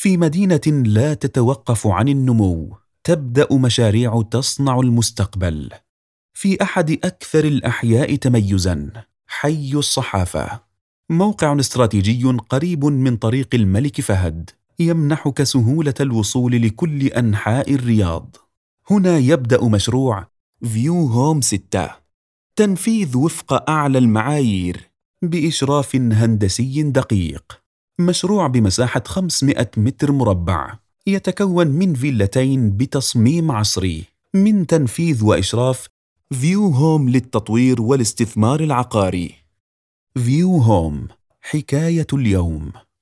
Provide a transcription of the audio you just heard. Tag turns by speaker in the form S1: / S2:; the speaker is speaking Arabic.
S1: في مدينة لا تتوقف عن النمو تبدأ مشاريع تصنع المستقبل. في أحد أكثر الأحياء تميزاً، حي الصحافة، موقع استراتيجي قريب من طريق الملك فهد يمنحك سهولة الوصول لكل أنحاء الرياض. هنا يبدأ مشروع فيو هوم 6، تنفيذ وفق أعلى المعايير بإشراف هندسي دقيق. مشروع بمساحة 500 متر مربع، يتكون من فيلتين بتصميم عصري. من تنفيذ وإشراف فيو هوم للتطوير والاستثمار العقاري. فيو هوم، حكاية اليوم.